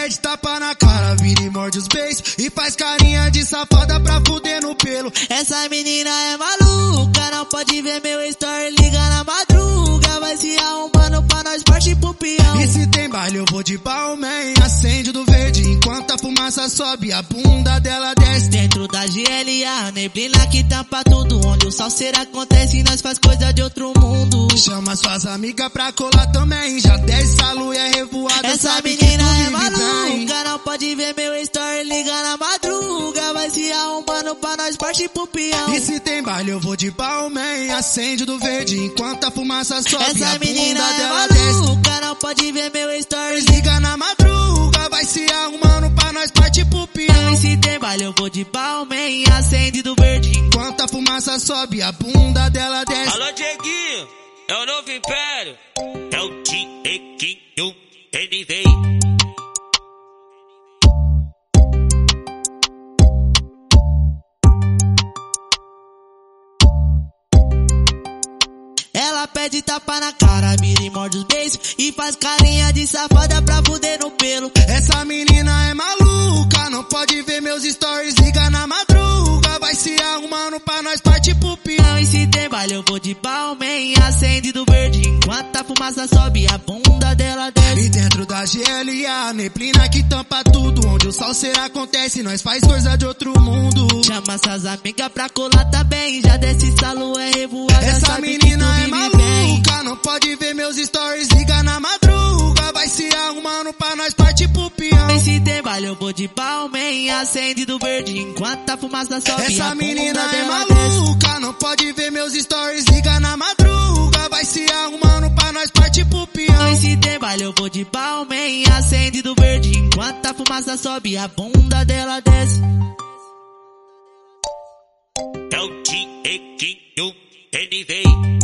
perde tapa na cara, vira e morde os beijos e faz carinha de safada pra fuder no pelo. Essa menina é maluca, não pode ver meu story, liga na madruga, vai se arrumando pra nós partir pro peão. E se tem baile eu vou de Balmain, acende do verde enquanto a fumaça sobe, a bunda dela desce. Dentro da GLA, neblina que tampa tudo, onde o salseiro acontece, nós faz coisa de outro mundo. Chama suas amigas pra colar também, já desce a lua e é revoada. Essa menina é maluca, não pode ver meu story, liga na madruga, vai se arrumando pra nós partir pro peão. E se tem baile eu vou de Balmain, acende do verde enquanto a fumaça sobe, essa a menina bunda é dela desce. maluca, não pode ver meu story, Liga na madruga, vai se arrumando pra nós partir pro peão. E se tem baile eu vou de Balmain, acende do verde enquanto a fumaça sobe, a bunda dela desce. Alô, Dieguinho, é o novo império, é o Dieguinho, ele vem. Ela pede tapa na cara, vira e morde os beijos e faz carinha de safada pra fuder no pelo. Essa menina é maluca, não pode ver meus stories, liga na madruga, vai se arrumando pra nós partir pro peão. E se tem baile eu vou de Balmain, acende do verde enquanto a fumaça sobe, a bunda dela desce. E dentro da GLA, neblina que tampa tudo, onde o salseiro acontece, nós faz coisa de outro mundo. Chama essas amigas pra colar também, já desce essa lua é revoada. Essa menina é maluca, não pode ver meus stories, liga na madruga, vai se arrumando pra nós partir pro peão. E se tem baile eu vou de Balmain, acende do verde enquanto a fumaça sobe, essa a menina bunda é dela maluca, desce. não pode ver meus stories, liga na madruga, vai se arrumando pra nós partir pro peão. E se tem baile eu vou de Balmain, acende do verde enquanto a fumaça sobe, a bunda dela desce. É o Dieguinho, ele vem.